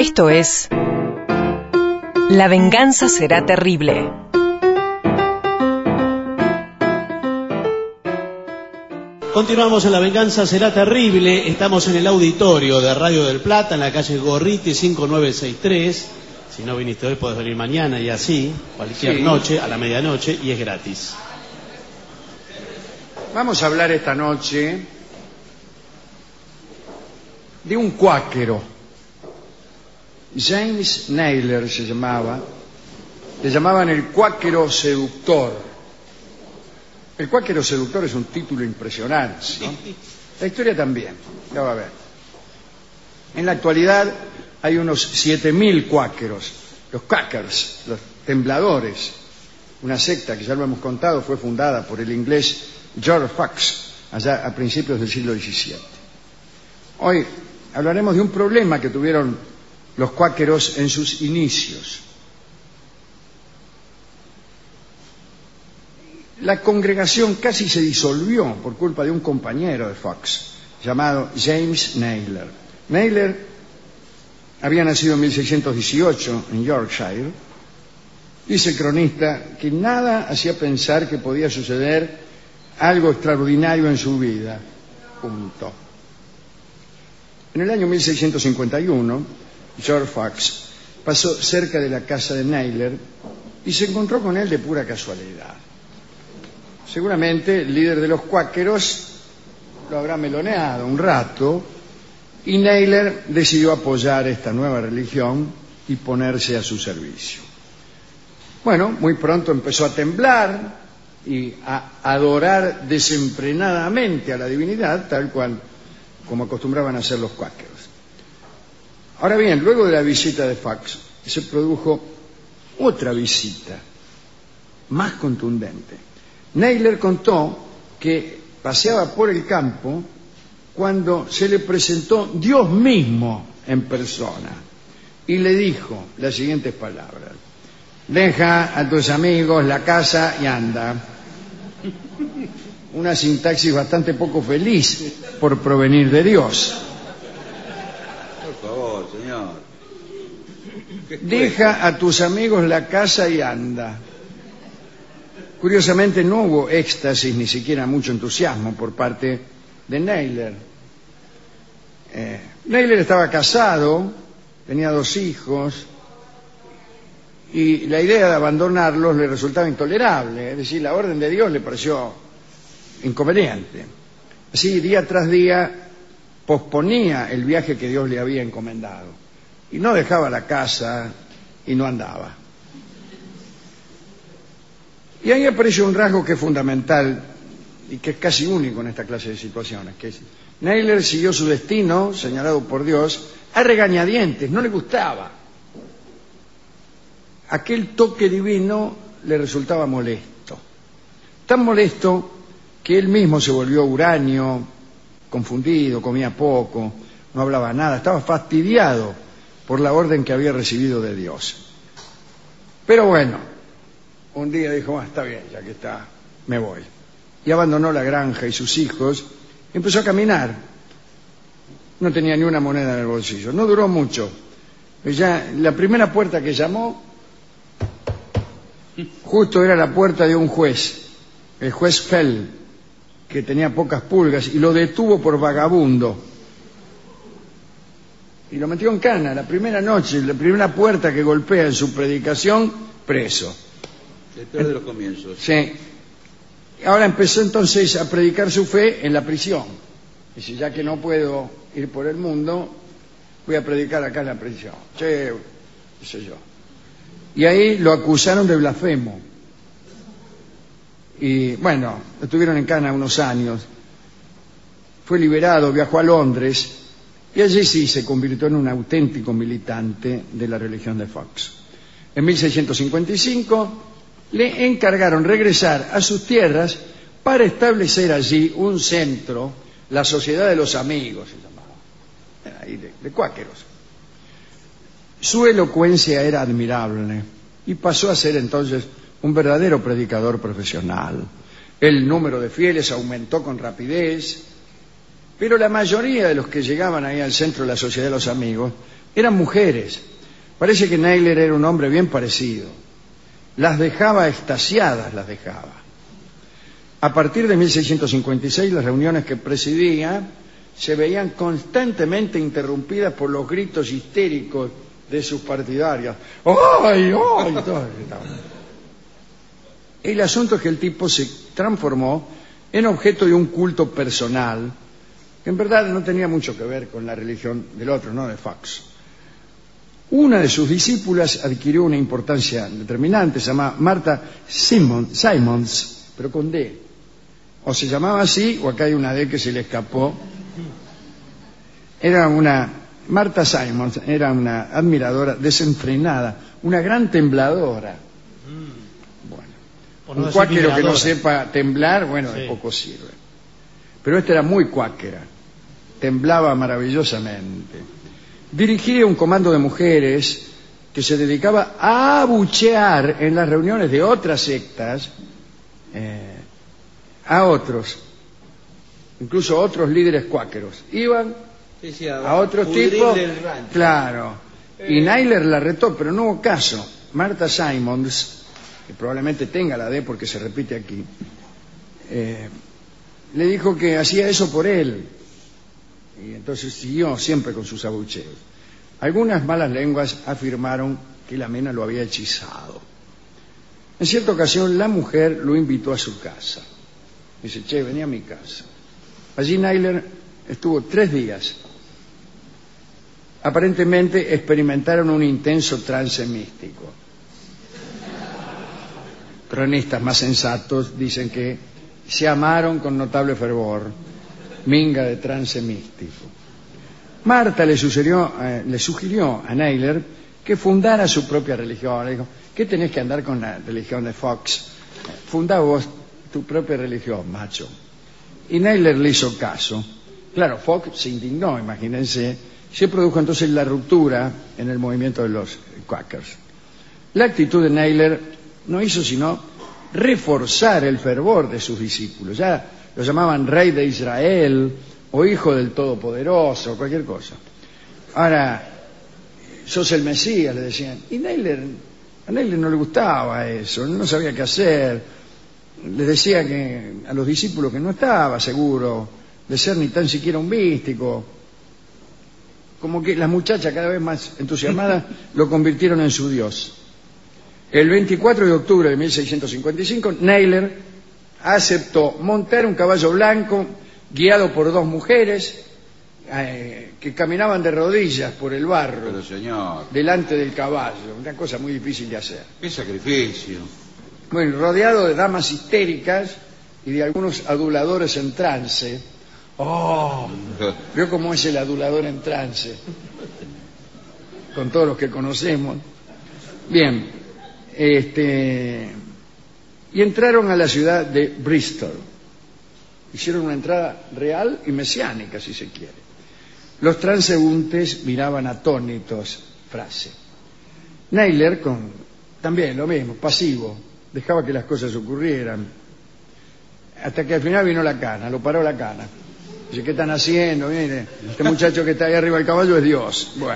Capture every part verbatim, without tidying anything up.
Esto es La venganza será terrible. Continuamos en La venganza será terrible. Estamos en el auditorio de Radio del Plata, en la calle Gorriti cinco nueve seis tres. Si no viniste hoy, podés venir mañana y así, cualquier sí. noche, a la medianoche, y es gratis. Vamos a hablar esta noche de un cuáquero. James Naylor se llamaba. Le llamaban el cuáquero seductor. El cuáquero seductor es un título impresionante, ¿no? La historia también, ya va a ver. En la actualidad hay unos siete mil cuáqueros, los Quakers, los tembladores, una secta que ya lo hemos contado, fue fundada por el inglés George Fox, allá a principios del siglo diecisiete. Hoy hablaremos de un problema que tuvieron los cuáqueros en sus inicios. La congregación casi se disolvió por culpa de un compañero de Fox, llamado James Naylor. Naylor había nacido en mil seiscientos dieciocho en Yorkshire. Dice el cronista que nada hacía pensar que podía suceder algo extraordinario en su vida. Punto. En el año mil seiscientos cincuenta y uno, George Fox pasó cerca de la casa de Naylor y se encontró con él de pura casualidad. Seguramente el líder de los cuáqueros lo habrá meloneado un rato y Naylor decidió apoyar esta nueva religión y ponerse a su servicio. Bueno, muy pronto empezó a temblar y a adorar desenfrenadamente a la divinidad, tal cual como acostumbraban a hacer los cuáqueros. Ahora bien, luego de la visita de Fox, se produjo otra visita, más contundente. Naylor contó que paseaba por el campo cuando se le presentó Dios mismo en persona y le dijo las siguientes palabras: deja a tus amigos la casa y anda. Una sintaxis bastante poco feliz por provenir de Dios. Por favor, señor. Deja a tus amigos la casa y anda. Curiosamente no hubo éxtasis ni siquiera mucho entusiasmo por parte de Naylor. Eh, Naylor estaba casado, tenía dos hijos y la idea de abandonarlos le resultaba intolerable. Es decir, la orden de Dios le pareció inconveniente. Así, día tras día, posponía el viaje que Dios le había encomendado y no dejaba la casa y no andaba. Y ahí aparece un rasgo que es fundamental y que es casi único en esta clase de situaciones, que es Naylor siguió su destino, señalado por Dios, a regañadientes, no le gustaba. Aquel toque divino le resultaba molesto. Tan molesto que él mismo se volvió huraño, confundido, comía poco, no hablaba nada, estaba fastidiado por la orden que había recibido de Dios. Pero bueno, un día dijo, ah, está bien, ya que está, me voy. Y abandonó la granja y sus hijos y empezó a caminar. No tenía ni una moneda en el bolsillo. No duró mucho. Ya la primera puerta que llamó, justo era la puerta de un juez, el juez Fell, que tenía pocas pulgas, y lo detuvo por vagabundo. Y lo metió en cana. La primera noche, la primera puerta que golpea en su predicación, preso. El peor de los comienzos. Sí. Ahora empezó entonces a predicar su fe en la prisión. Dice, ya que no puedo ir por el mundo, voy a predicar acá en la prisión. Che, qué sé yo. Y ahí lo acusaron de blasfemo. Y bueno, estuvieron en cana unos años. Fue liberado, viajó a Londres y allí sí se convirtió en un auténtico militante de la religión de Fox. En mil seiscientos cincuenta y cinco le encargaron regresar a sus tierras para establecer allí un centro, la Sociedad de los Amigos, se llamaba, ahí de, de cuáqueros. Su elocuencia era admirable y pasó a ser entonces un verdadero predicador profesional. El número de fieles aumentó con rapidez, pero la mayoría de los que llegaban ahí al centro de la Sociedad de los Amigos Eran mujeres. Parece que Naylor era un hombre bien parecido. Las dejaba extasiadas, las dejaba. A partir de mil seiscientos cincuenta y seis, las reuniones que presidía se veían constantemente interrumpidas por los gritos histéricos de sus partidarios. ¡Ay, ay! Todo. El asunto es que el tipo se transformó en objeto de un culto personal, que en verdad no tenía mucho que ver con la religión del otro, no de Fox. Una de sus discípulas adquirió una importancia determinante, se llama Martha Simons, Simons, pero con D. O se llamaba así, o acá hay una D que se le escapó. Era una... Martha Simons era una admiradora desenfrenada, una gran tembladora. Bueno, un cuáquero que no sepa temblar, bueno, sí, de poco sirve. Pero esta era muy cuáquera, temblaba maravillosamente. Dirigía un comando de mujeres que se dedicaba a abuchear en las reuniones de otras sectas eh, a otros, incluso otros líderes cuáqueros. Iban sí, sí, a, a otros tipos, claro, y Naylor la retó, pero no hubo caso. Martha Simons, que probablemente tenga la D porque se repite aquí, eh, le dijo que hacía eso por él, y entonces siguió siempre con sus abucheos. Algunas malas lenguas afirmaron que la mena lo había hechizado. En cierta ocasión la mujer lo invitó a su casa. Dice, che, vení a mi casa. Allí Naylor estuvo tres días. Aparentemente experimentaron un intenso trance místico. Cronistas más sensatos dicen que se amaron con notable fervor. Minga de trance místico. Marta le sugirió, eh, le sugirió a Naylor que fundara su propia religión. Le dijo, ¿qué tenés que andar con la religión de Fox? Fundá vos tu propia religión, macho. Y Naylor le hizo caso. Claro, Fox se indignó, imagínense. Se produjo entonces la ruptura en el movimiento de los Quakers. La actitud de Naylor no hizo sino reforzar el fervor de sus discípulos. Ya lo llamaban rey de Israel o hijo del Todopoderoso, cualquier cosa. Ahora, sos el Mesías, le decían. Y Naylor, a Naylor no le gustaba eso, no sabía qué hacer. Le decía que a los discípulos que no estaba seguro de ser ni tan siquiera un místico. Como que las muchachas, cada vez más entusiasmadas, lo convirtieron en su Dios. El veinticuatro de octubre de mil seiscientos cincuenta y cinco, Naylor aceptó montar un caballo blanco guiado por dos mujeres eh, que caminaban de rodillas por el barro. Pero señor, delante del caballo, una cosa muy difícil de hacer. ¡Qué sacrificio! Bueno, rodeado de damas histéricas y de algunos aduladores en trance. ¡Oh! ¿Vio cómo es el adulador en trance? Con todos los que conocemos. Bien, este, y entraron a la ciudad de Bristol. Hicieron una entrada real y mesiánica, si se quiere. Los transeúntes miraban atónitos, frase. Naylor, con también lo mismo, pasivo, dejaba que las cosas ocurrieran. Hasta que al final vino la cana, lo paró la cana. Dice, ¿qué están haciendo? Mire, este muchacho que está ahí arriba del caballo es Dios. Bueno.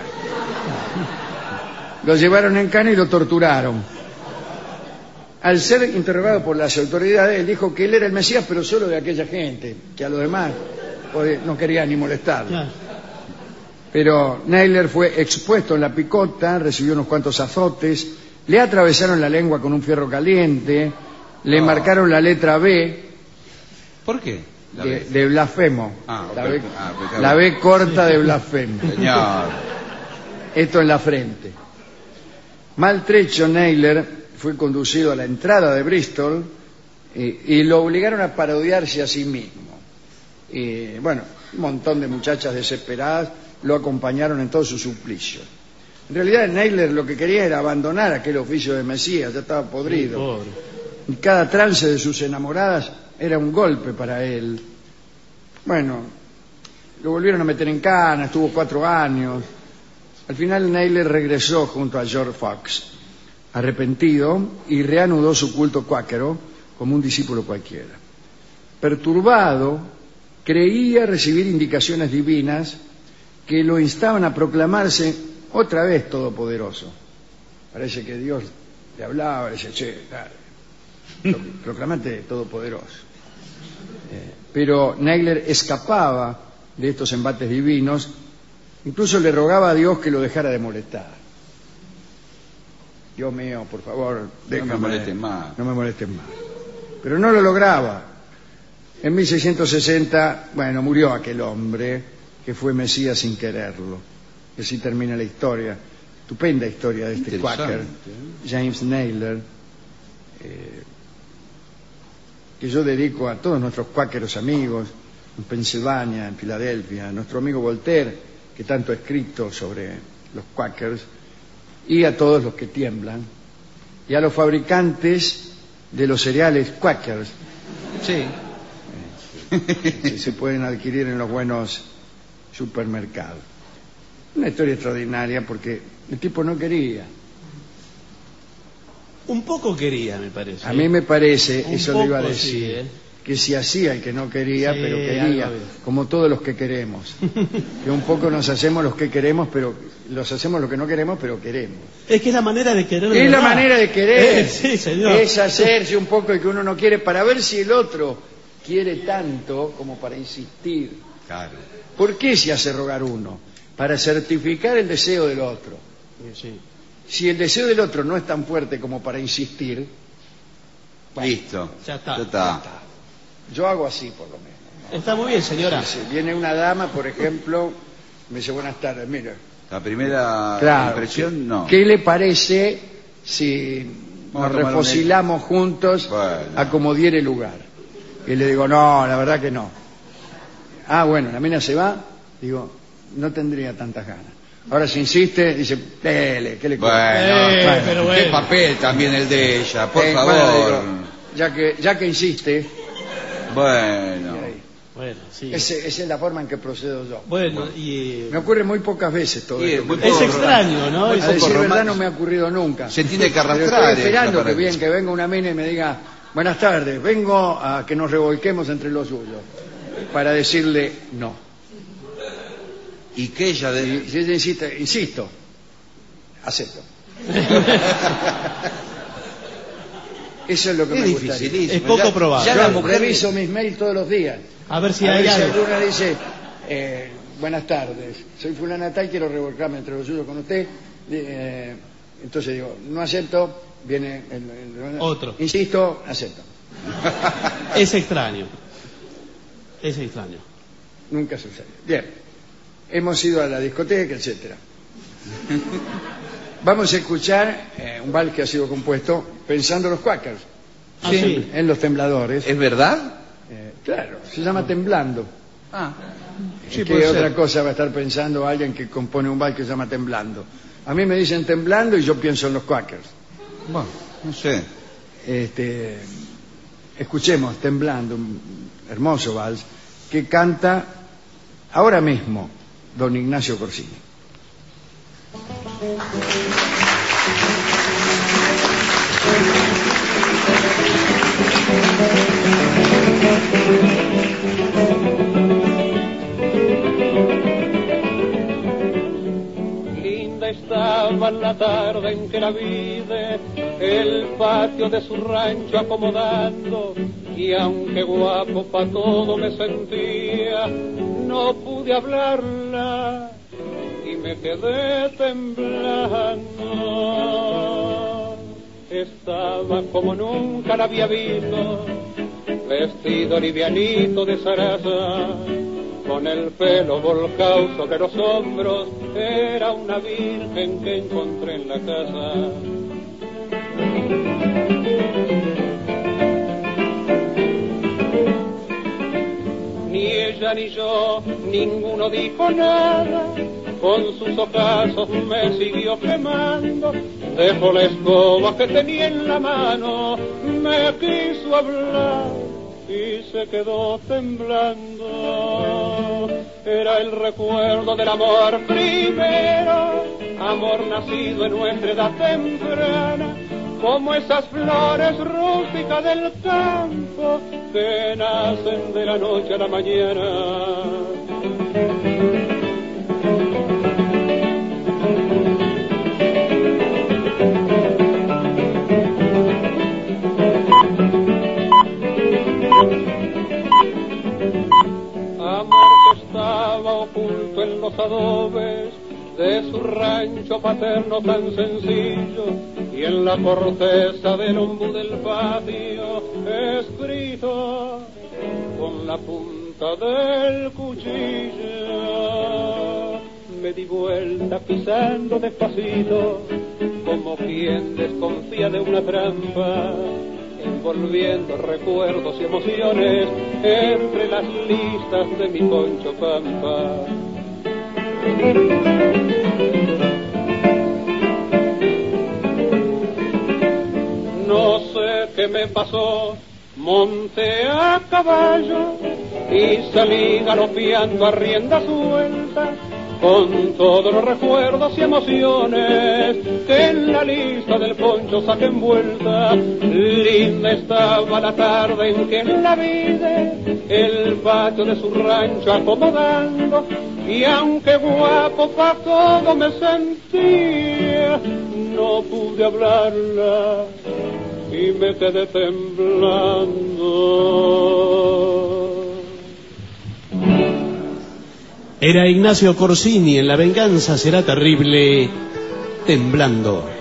Lo llevaron en cana y lo torturaron. Al ser interrogado por las autoridades, él dijo que él era el Mesías, pero solo de aquella gente, que a los demás no quería ni molestar. Pero Naylor fue expuesto en la picota, recibió unos cuantos azotes, le atravesaron la lengua con un fierro caliente, le no. marcaron la letra B. ¿Por qué? De, de blasfemo. Ah, la, okay. B, ah, la B corta de blasfemo. Señor. Esto en la frente. Maltrecho, Naylor fue conducido a la entrada de Bristol eh, y lo obligaron a parodiarse a sí mismo. Y, bueno, un montón de muchachas desesperadas lo acompañaron en todo su suplicio. En realidad, Naylor lo que quería era abandonar aquel oficio de Mesías, ya estaba podrido. Y cada trance de sus enamoradas era un golpe para él. Bueno, lo volvieron a meter en cana, estuvo cuatro años. Al final Naylor regresó junto a George Fox, arrepentido, y reanudó su culto cuáquero como un discípulo cualquiera. Perturbado, creía recibir indicaciones divinas que lo instaban a proclamarse otra vez todopoderoso. Parece que Dios le hablaba, le decía, che, dale, proclamate todopoderoso. Eh, pero Nagler escapaba de estos embates divinos, incluso le rogaba a Dios que lo dejara de molestar. Dios mío, por favor, déjame, no me molesten más. No me molesten más. Pero no lo lograba. En mil seiscientos sesenta, bueno, murió aquel hombre que fue Mesías sin quererlo. Y así termina la historia, estupenda historia de este quaker, James Nayler, eh, que yo dedico a todos nuestros cuáqueros amigos en Pensilvania, en Filadelfia, a nuestro amigo Voltaire, que tanto ha escrito sobre los quakers, y a todos los que tiemblan, y a los fabricantes de los cereales quakers. Sí. Que se pueden adquirir en los buenos supermercados. Una historia extraordinaria porque el tipo no quería. Un poco quería, me parece. A mí me parece, Un eso le iba a poco, decir, sí, ¿eh? que si hacía el que no quería, Sí, pero quería, algo como todos los que queremos. Que un poco nos hacemos los que queremos, pero los hacemos lo que no queremos, pero queremos. Es que es la manera de querer. de Es la verdad. manera de querer. Eh, sí, señor. Es hacerse un poco el que uno no quiere para ver si el otro quiere tanto como para insistir. Claro. ¿Por qué se hace rogar uno? Para certificar el deseo del otro. Sí. Si el deseo del otro no es tan fuerte como para insistir, bueno, Listo. Ya está. Ya está. yo hago así por lo menos. Está muy bien, señora. Si viene una dama, por ejemplo, me dice buenas tardes, mira. La primera Claro, impresión, no. ¿qué le parece si Vamos a nos tomar un- refocilamos juntos Bueno. a como diere lugar? Y le digo, no, la verdad que no. Ah, bueno, la mina se va, digo, no tendría tantas ganas. Ahora si insiste, dice, dele, ¿qué le Bueno, Eh, Bueno, pero qué bueno. papel también el de ella, por Eh, favor. bueno, digo, ya que ya que insiste, Bueno. y ahí. Bueno, sí. Ese- esa es la forma en que procedo yo. Bueno, y. Me ocurre muy pocas veces todo Y es esto. muy Es poco extraño, ¿no? A Es poco decir verdad romántico. no me ha ocurrido nunca. Se tiene que Pero arrastrar. estoy esperando esta que para- bien que venga una mina y me diga, buenas tardes, vengo a que nos revolquemos entre los suyos, para decirle no. Y que ella de... Y si ella insiste, insisto, acepto. Eso es lo que Es me gustaría. dificilísimo. Es poco Ya- probable. Ya Yo la mujer... reviso mis mails todos los días. A ver si A hay ver si algo. alguna dice, eh, buenas tardes, soy fulana tal, quiero revolcarme entre los suyos con usted. Eh, entonces digo, no acepto, viene el, el- Otro. Insisto, acepto. Es extraño. Es extraño. Nunca sucede. Bien, hemos ido a la discoteca, etcétera. Vamos a escuchar eh, un vals que ha sido compuesto pensando en los quakers, Ah, sí. en los tembladores. ¿Es verdad? Eh, claro, se llama Temblando. Ah. Sí, ¿Qué puede otra ser. cosa va a estar pensando alguien que compone un vals que se llama Temblando? A mí me dicen Temblando y yo pienso en los quakers. Bueno, no sé. Este, escuchemos Temblando, un hermoso vals que canta ahora mismo don Ignacio Corsini. Linda estaba la tarde en que la vi de el patio de su rancho acomodando, y aunque guapo pa' todo me sentía, no pude hablarla y me quedé temblando. Estaba como nunca la había visto, vestido livianito de zaraza, con el pelo volcado sobre los hombros, era una virgen que encontré en la casa. Ni ella ni yo, ninguno dijo nada, con sus ocasos me siguió quemando, dejó la escoba que tenía en la mano, me quiso hablar y se quedó temblando. Era el recuerdo del amor primero, amor nacido en nuestra edad temprana, como esas flores rústicas del campo que nacen de la noche a la mañana. adobes de su rancho paterno tan sencillo, y en la corteza del ombú del patio escrito con la punta del cuchillo. Me di vuelta pisando despacito, como quien desconfía de una trampa, envolviendo recuerdos y emociones entre las listas de mi Poncho Pampa. No sé qué me pasó, monté a caballo y salí galopeando a rienda suelta, con todos los recuerdos y emociones que en la lista del Poncho saqué envuelta. Linda estaba la tarde en que la vide el patio de su rancho acomodando, y aunque guapo pa' todo me sentía, no pude hablarla y me quedé temblando. Era Ignacio Corsini en La venganza será terrible, temblando.